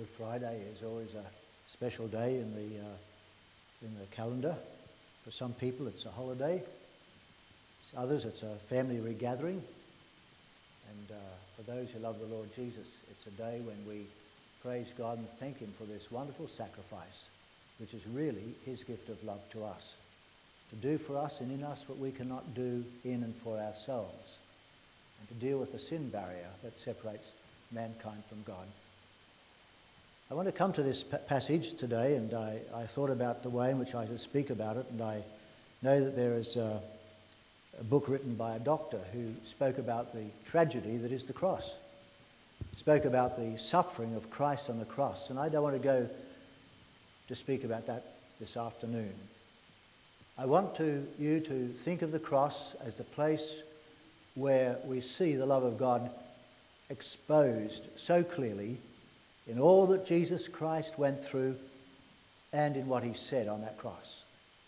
Good Friday is always a special day in the calendar. For some people it's a holiday. For others it's a family regathering. And for those who love the Lord Jesus, it's a day when we praise God and thank him for this wonderful sacrifice, which is really his gift of love to us. To do for us and in us what we cannot do in and for ourselves. And to deal with the sin barrier that separates mankind from God. I want to come to this passage today, and I thought about the way in which I should speak about it, and I know that there is a book written by a doctor who spoke about the tragedy that is the cross. Spoke about the suffering of Christ on the cross, and I don't want to go to speak about that this afternoon. I want you to think of the cross as the place where we see the love of God exposed so clearly in all that Jesus Christ went through and in what he said on that cross.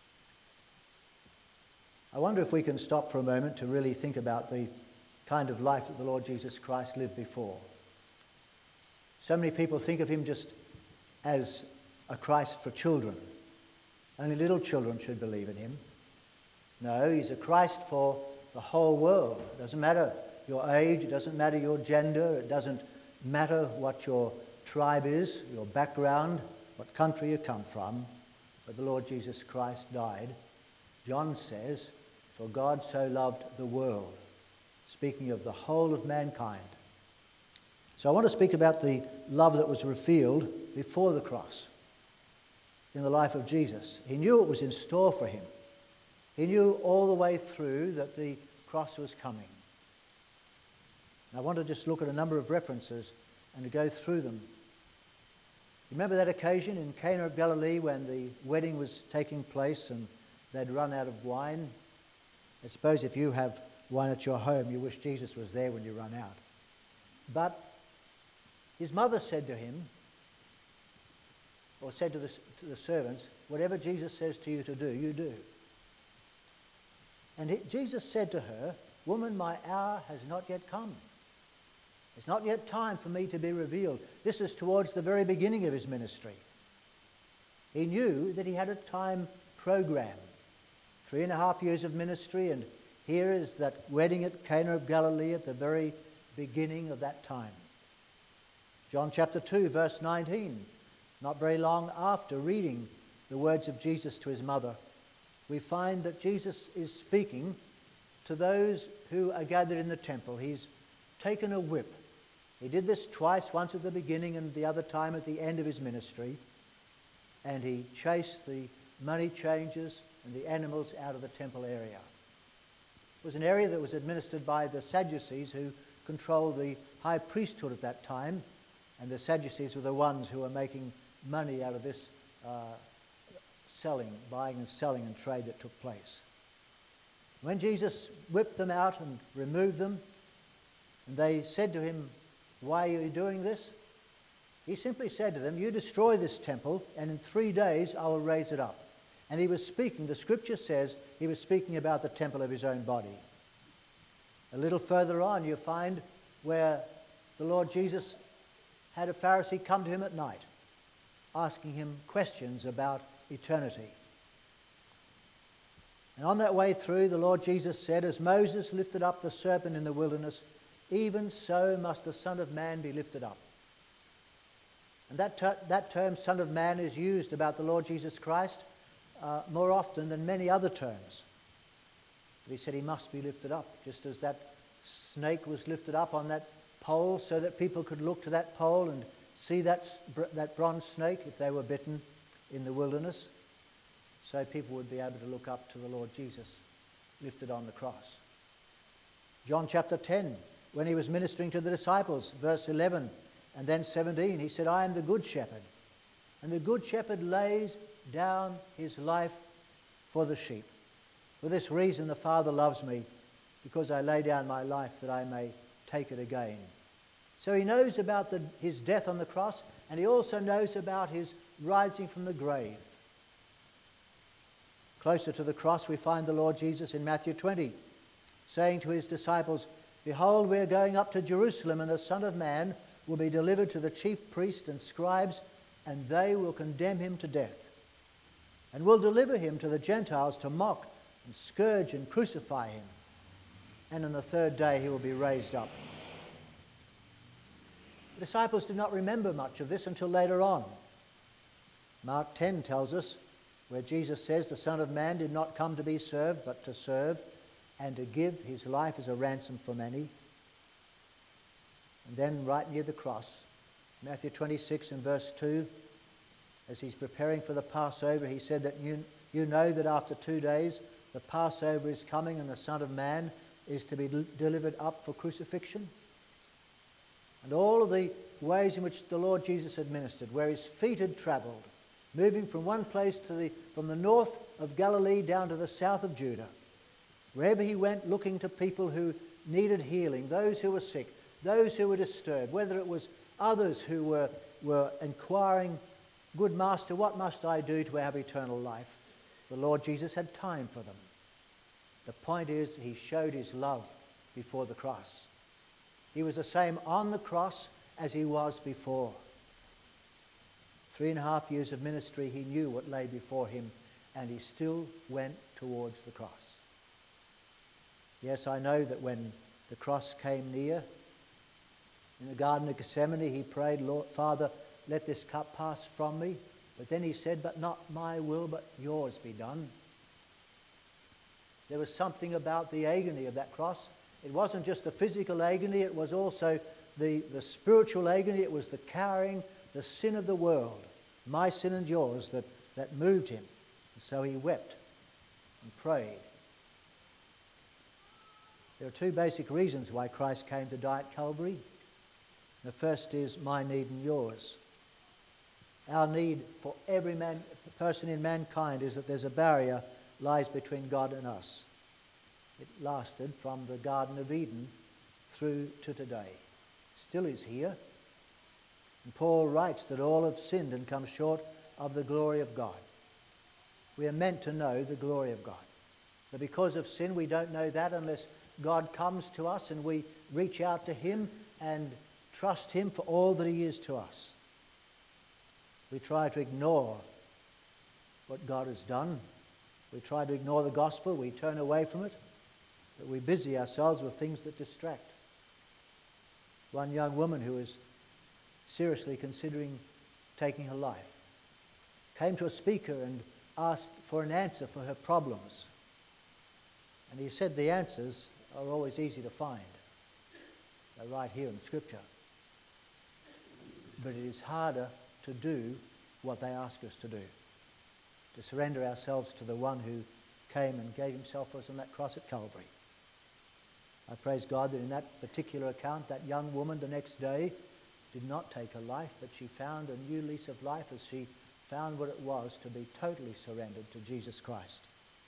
I wonder if we can stop for a moment to really think about the kind of life that the Lord Jesus Christ lived before. So many people think of him just as a Christ for children. Only little children should believe in him. No, he's a Christ for the whole world. It doesn't matter your age, it doesn't matter your gender, it doesn't matter what your tribe is, your background, what country you come from, but the Lord Jesus Christ died. John says, "For God so loved the world," speaking of the whole of mankind. So I want to speak about the love that was revealed before the cross in the life of Jesus. He knew it was in store for him. He knew all the way through that the cross was coming. And I want to just look at a number of references and to go through them. Remember that occasion in Cana of Galilee when the wedding was taking place and they'd run out of wine? I suppose if you have wine at your home, you wish Jesus was there when you run out. But his mother said to him, or said to the servants, "Whatever Jesus says to you to do, you do." And Jesus said to her, "Woman, my hour has not yet come. It's not yet time for me to be revealed." This is towards the very beginning of his ministry. He knew that he had a time program. 3.5 years of ministry, and here is that wedding at Cana of Galilee at the very beginning of that time. John chapter 2, verse 19. Not very long after reading the words of Jesus to his mother, we find that Jesus is speaking to those who are gathered in the temple. He's taken a whip. He did this twice, once at the beginning and the other time at the end of his ministry. And he chased the money changers and the animals out of the temple area. It was an area that was administered by the Sadducees, who controlled the high priesthood at that time. And the Sadducees were the ones who were making money out of this buying and selling and trade that took place. When Jesus whipped them out and removed them, and they said to him, "Why are you doing this?" He simply said to them, "You destroy this temple, and in 3 days I will raise it up." And he was speaking, the scripture says, he was speaking about the temple of his own body. A little further on, you find where the Lord Jesus had a Pharisee come to him at night, asking him questions about eternity. And on that way through, the Lord Jesus said, "As Moses lifted up the serpent in the wilderness, even so must the Son of Man be lifted up." And that term, Son of Man, is used about the Lord Jesus Christ more often than many other terms. But he said he must be lifted up, just as that snake was lifted up on that pole so that people could look to that pole and see that bronze snake if they were bitten in the wilderness. So people would be able to look up to the Lord Jesus lifted on the cross. John chapter 10, when he was ministering to the disciples, verse 11 and then 17, he said, "I am the good shepherd, and the good shepherd lays down his life for the sheep. For this reason the Father loves me, because I lay down my life that I may take it again." So he knows about his death on the cross, and he also knows about his rising from the grave. Closer to the cross, we find the Lord Jesus in Matthew 20, saying to his disciples, "Behold, we are going up to Jerusalem, and the Son of Man will be delivered to the chief priests and scribes, and they will condemn him to death, and will deliver him to the Gentiles to mock and scourge and crucify him. And on the third day he will be raised up. The disciples did not remember much of this until later on. Mark 10 tells us, where Jesus says, the Son of Man did not come to be served, but to serve, and to give his life as a ransom for many. And then right near the cross, Matthew 26 and verse 2, as he's preparing for the Passover, he said that you know that after 2 days the Passover is coming and the Son of Man is to be delivered up for crucifixion. And all of the ways in which the Lord Jesus had ministered, where his feet had travelled, moving from one place from the north of Galilee down to the south of Judah. Wherever he went, looking to people who needed healing, those who were sick, those who were disturbed, whether it was others who were inquiring, "Good Master, what must I do to have eternal life?" The Lord Jesus had time for them. The point is, he showed his love before the cross. He was the same on the cross as he was before. 3.5 years of ministry, he knew what lay before him, and he still went towards the cross. Yes, I know that when the cross came near, in the Garden of Gethsemane, he prayed, "Lord, Father, let this cup pass from me." But then he said, "But not my will, but yours be done." There was something about the agony of that cross. It wasn't just the physical agony, it was also the spiritual agony. It was the carrying the sin of the world, my sin and yours, that moved him. And so he wept and prayed. There are two basic reasons why Christ came to die at Calvary. The first is my need and yours. Our need for every person in mankind is that there's a barrier lies between God and us. It lasted from the Garden of Eden through to today. Still is here. And Paul writes that all have sinned and come short of the glory of God. We are meant to know the glory of God. But because of sin, we don't know that unless God comes to us and we reach out to him and trust him for all that he is to us. We try to ignore what God has done. We try to ignore the gospel. We turn away from it. But we busy ourselves with things that distract. One young woman who was seriously considering taking her life came to a speaker and asked for an answer for her problems. And he said the answers are always easy to find. They're right here in Scripture. But it is harder to do what they ask us to do. To surrender ourselves to the one who came and gave himself for us on that cross at Calvary. I praise God that in that particular account, that young woman the next day did not take her life, but she found a new lease of life as she found what it was to be totally surrendered to Jesus Christ.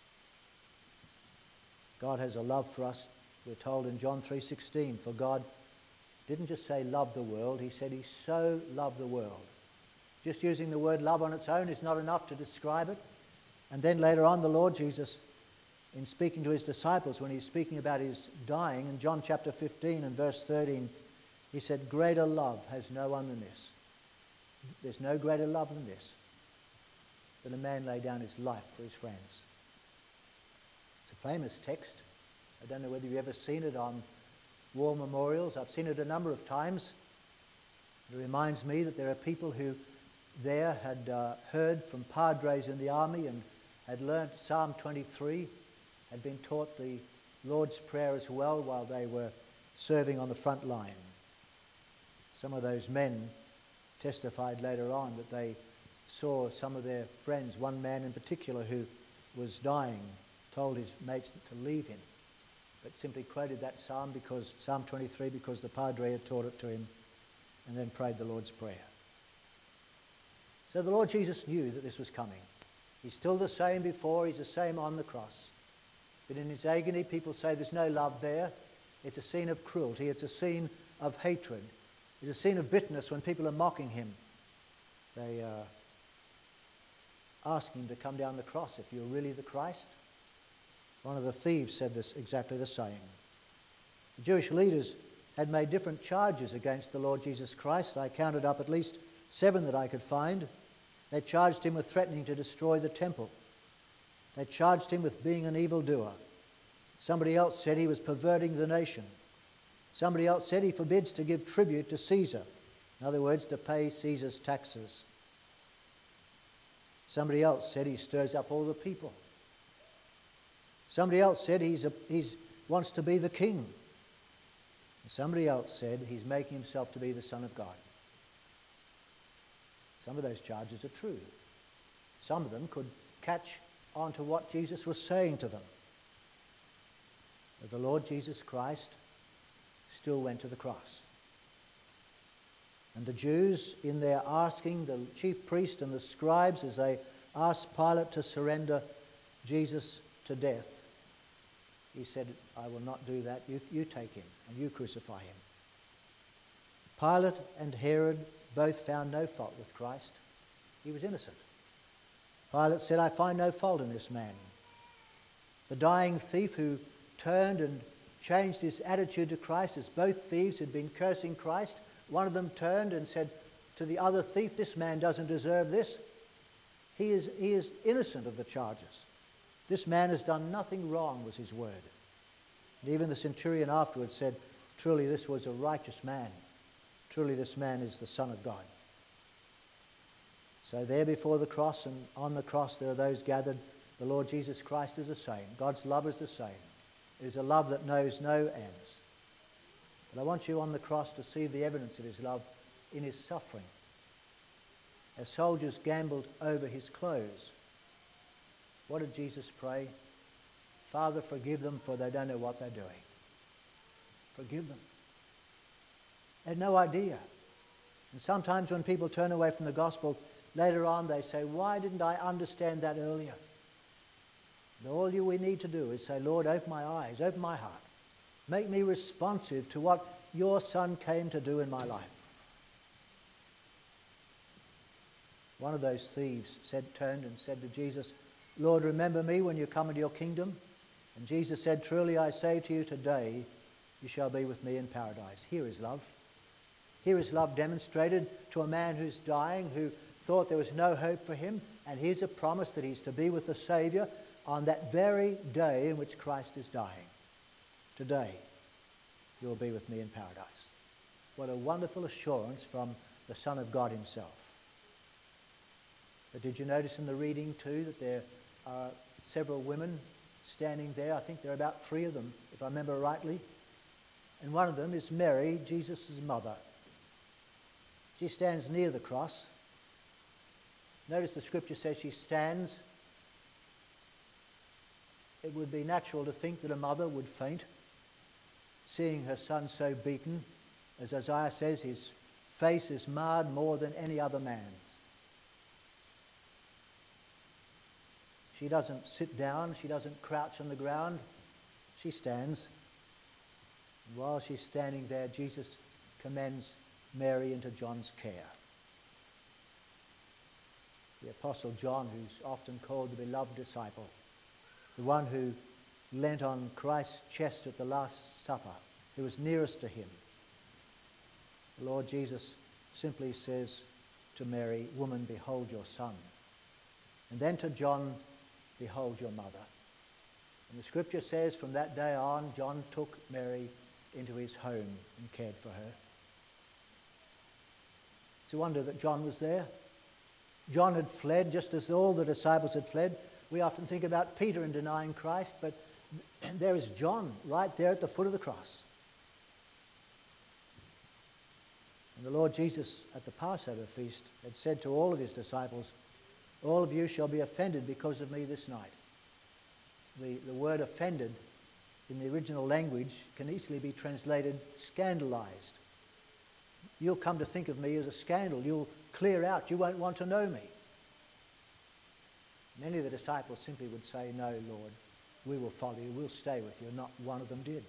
God has a love for us. We're told in John 3:16, for God didn't just say love the world, he said he so loved the world. Just using the word love on its own is not enough to describe it. And then later on, the Lord Jesus, in speaking to his disciples, when he's speaking about his dying, in John chapter 15 and verse 13, he said, greater love has no one than this. There's no greater love than this, that a man lay down his life for his friends. It's a famous text. I don't know whether you've ever seen it on war memorials. I've seen it a number of times. It reminds me that there are people who there had heard from padres in the army and had learnt Psalm 23, had been taught the Lord's Prayer as well while they were serving on the front line. Some of those men testified later on that they saw some of their friends, one man in particular who was dying, told his mates to leave him, but simply quoted that psalm, because Psalm 23, because the padre had taught it to him, and then prayed the Lord's Prayer. So the Lord Jesus knew that this was coming. He's still the same before, he's the same on the cross. But in his agony, people say there's no love there. It's a scene of cruelty, it's a scene of hatred. It's a scene of bitterness when people are mocking him. They ask him to come down the cross, if you're really the Christ. One of the thieves said this exactly the same. The Jewish leaders had made different charges against the Lord Jesus Christ. I counted up at least 7 that I could find. They charged him with threatening to destroy the temple. They charged him with being an evildoer. Somebody else said he was perverting the nation. Somebody else said he forbids to give tribute to Caesar. In other words, to pay Caesar's taxes. Somebody else said he stirs up all the people. Somebody else said he wants to be the king. And somebody else said he's making himself to be the Son of God. Some of those charges are true. Some of them could catch on to what Jesus was saying to them. But the Lord Jesus Christ still went to the cross. And the Jews, in their asking, the chief priest and the scribes, as they asked Pilate to surrender Jesus to death, he said, I will not do that. You take him and you crucify him. Pilate and Herod both found no fault with Christ. He was innocent. Pilate said, I find no fault in this man. The dying thief who turned and changed his attitude to Christ, as both thieves had been cursing Christ, one of them turned and said to the other thief, this man doesn't deserve this. He is innocent of the charges. This man has done nothing wrong, was his word. And even the centurion afterwards said, truly this was a righteous man. Truly this man is the Son of God. So there before the cross and on the cross there are those gathered. The Lord Jesus Christ is the same. God's love is the same. It is a love that knows no ends. But I want you on the cross to see the evidence of his love in his suffering. As soldiers gambled over his clothes, what did Jesus pray? Father, forgive them, for they don't know what they're doing. Forgive them. They had no idea. And sometimes when people turn away from the gospel, later on they say, why didn't I understand that earlier? And all we need to do is say, Lord, open my eyes, open my heart. Make me responsive to what your Son came to do in my life. One of those thieves turned and said to Jesus, Lord, remember me when you come into your kingdom. And Jesus said, truly I say to you, today you shall be with me in paradise. Here is love. Here is love demonstrated to a man who's dying, who thought there was no hope for him. And here's a promise that he's to be with the Saviour on that very day in which Christ is dying. Today you will be with me in paradise. What a wonderful assurance from the Son of God himself. But did you notice in the reading too that there are several women standing there? I think there are about 3 of them, if I remember rightly. And one of them is Mary, Jesus' mother. She stands near the cross. Notice the scripture says she stands. It would be natural to think that a mother would faint, seeing her son so beaten. As Isaiah says, his face is marred more than any other man's. She doesn't sit down. She doesn't crouch on the ground. She stands. And while she's standing there, Jesus commends Mary into John's care. The Apostle John, who's often called the beloved disciple, the one who leant on Christ's chest at the Last Supper, who was nearest to him. The Lord Jesus simply says to Mary, woman, behold your son. And then to John, behold your mother. And the scripture says from that day on, John took Mary into his home and cared for her. It's a wonder that John was there. John had fled just as all the disciples had fled. We often think about Peter in denying Christ, but there is John right there at the foot of the cross. And the Lord Jesus at the Passover feast had said to all of his disciples, all of you shall be offended because of me this night. The word offended in the original language can easily be translated scandalized. You'll come to think of me as a scandal. You'll clear out. You won't want to know me. Many of the disciples simply would say, no, Lord, we will follow you. We'll stay with you. Not one of them did.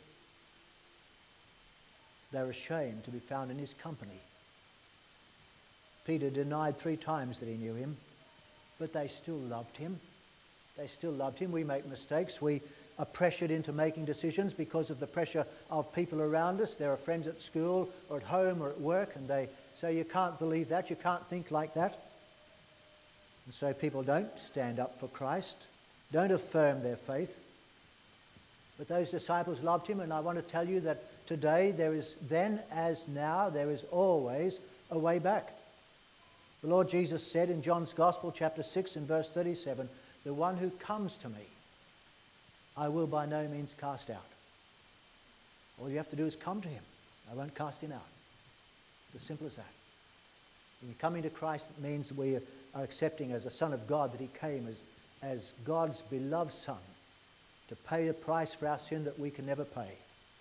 They were ashamed to be found in his company. Peter denied 3 times that he knew him, but they still loved him. They still loved him. We make mistakes. We are pressured into making decisions because of the pressure of people around us. There are friends at school or at home or at work, and they say, you can't believe that, you can't think like that. And so people don't stand up for Christ, don't affirm their faith. But those disciples loved him, and I want to tell you that today there is, then as now, there is always a way back. The Lord Jesus said in John's Gospel, chapter 6 and verse 37, the one who comes to me, I will by no means cast out. All you have to do is come to him. I won't cast him out. It's as simple as that. When you're coming to Christ, it means we are accepting as a Son of God that he came as God's beloved Son to pay the price for our sin that we can never pay.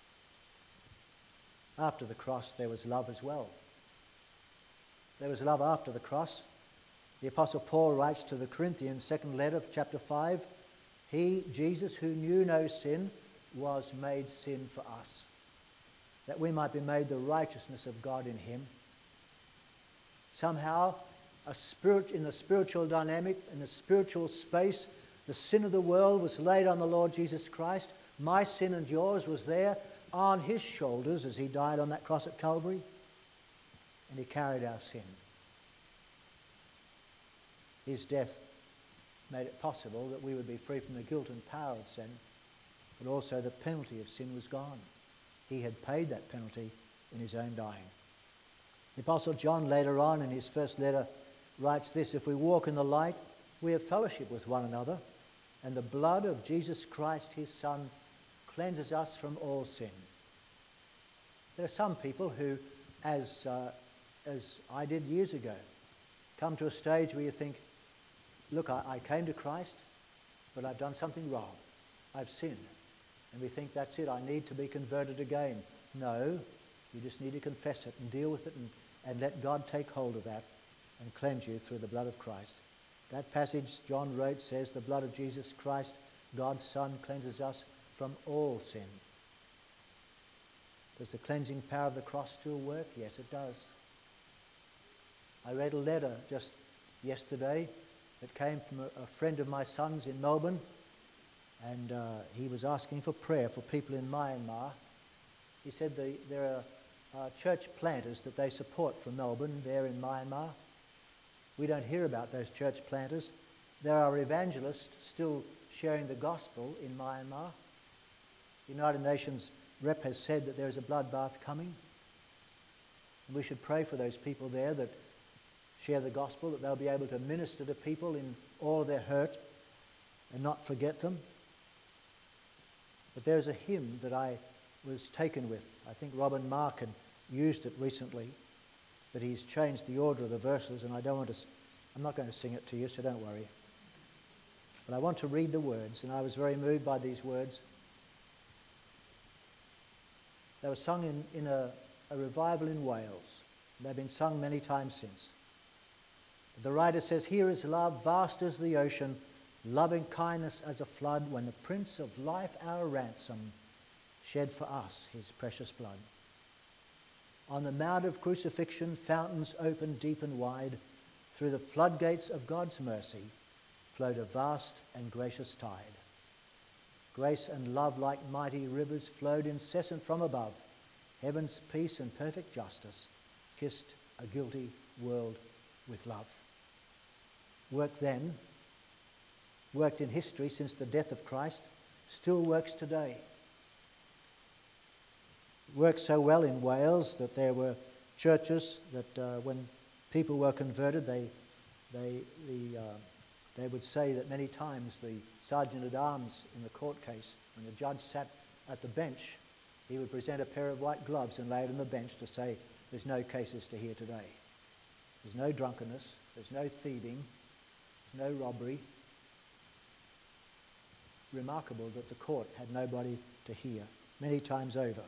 After the cross, there was love as well. There was love after the cross. The Apostle Paul writes to the Corinthians, second letter, chapter 5, he, Jesus, who knew no sin, was made sin for us, that we might be made the righteousness of God in him. Somehow, in the spiritual dynamic, in the spiritual space, the sin of the world was laid on the Lord Jesus Christ. My sin and yours was there on his shoulders as he died on that cross at Calvary, and he carried our sin. His death made it possible that we would be free from the guilt and power of sin, but also the penalty of sin was gone. He had paid that penalty in his own dying. The Apostle John later on in his first letter writes this, if we walk in the light, we have fellowship with one another, and the blood of Jesus Christ, his Son, cleanses us from all sin. There are some people who, as I did years ago, come to a stage where you think, look, I came to Christ, but I've done something wrong. I've sinned. And we think, that's it, I need to be converted again. No, you just need to confess it and deal with it and let God take hold of that and cleanse you through the blood of Christ. That passage John wrote says, the blood of Jesus Christ, God's Son, cleanses us from all sin. Does the cleansing power of the cross still work? Yes, it does. I read a letter just yesterday that came from a friend of my son's in Melbourne, and he was asking for prayer for people in Myanmar. He said there are church planters that they support from Melbourne there in Myanmar. We don't hear about those church planters. There are evangelists still sharing the gospel in Myanmar. The United Nations rep has said that there is a bloodbath coming. And we should pray for those people there that share the gospel, that they'll be able to minister to people in all of their hurt and not forget them. But there's a hymn that I was taken with. I think Robin Mark had used it recently, but he's changed the order of the verses, and I'm not going to sing it to you, so don't worry. But I want to read the words, and I was very moved by these words. They were sung in a revival in Wales. They've been sung many times since. The writer says, here is love, vast as the ocean, loving kindness as a flood, when the Prince of Life, our ransom, shed for us his precious blood. On the mount of crucifixion, fountains opened deep and wide. Through the floodgates of God's mercy flowed a vast and gracious tide. Grace and love like mighty rivers flowed incessant from above. Heaven's peace and perfect justice kissed a guilty world with love. Worked then, worked in history since the death of Christ, still works today. Worked so well in Wales that there were churches that when people were converted, they would say that many times the sergeant-at-arms in the court case, when the judge sat at the bench, he would present a pair of white gloves and lay it on the bench to say, there's no cases to hear today. There's no drunkenness, there's no thieving, there's no robbery. Remarkable that the court had nobody to hear, many times over.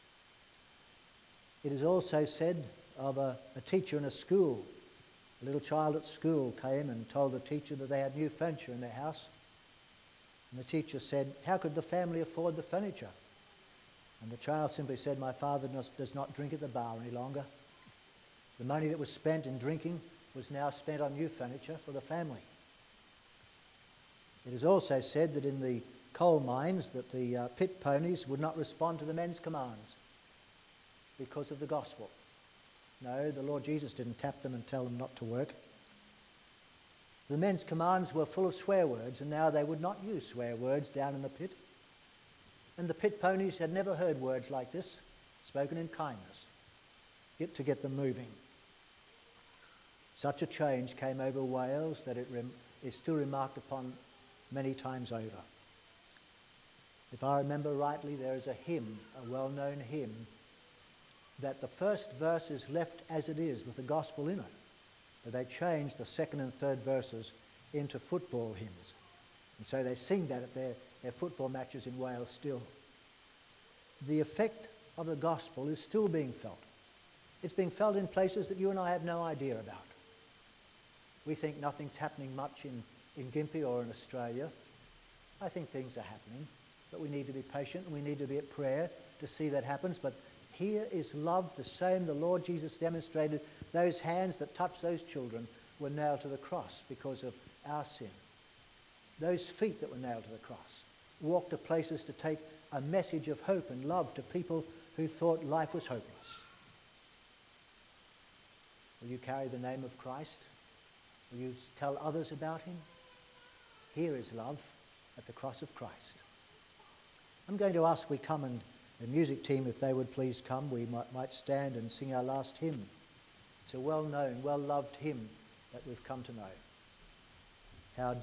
It is also said of a teacher in a school. A little child at school came and told the teacher that they had new furniture in their house. And the teacher said, how could the family afford the furniture? And the child simply said, my father does not drink at the bar any longer. The money that was spent in drinking was now spent on new furniture for the family. It is also said that in the coal mines that the pit ponies would not respond to the men's commands because of the gospel. No, the Lord Jesus didn't tap them and tell them not to work. The men's commands were full of swear words, and now they would not use swear words down in the pit. And the pit ponies had never heard words like this, spoken in kindness, to get them moving. Such a change came over Wales that it is still remarked upon many times over. If I remember rightly, there is a hymn, a well-known hymn, that the first verse is left as it is with the gospel in it, but they changed the second and third verses into football hymns. And so they sing that at their football matches in Wales still. The effect of the gospel is still being felt. It's being felt in places that you and I have no idea about. We think nothing's happening much in Gympie or in Australia. I think things are happening, but we need to be patient and we need to be at prayer to see that happens. But here is love the same the Lord Jesus demonstrated. Those hands that touched those children were nailed to the cross because of our sin. Those feet that were nailed to the cross walked to places to take a message of hope and love to people who thought life was hopeless. Will you carry the name of Christ? Will you tell others about him? Here is love at the cross of Christ. I'm going to ask we come, and the music team, if they would please come, we might stand and sing our last hymn. It's a well-known, well-loved hymn that we've come to know. How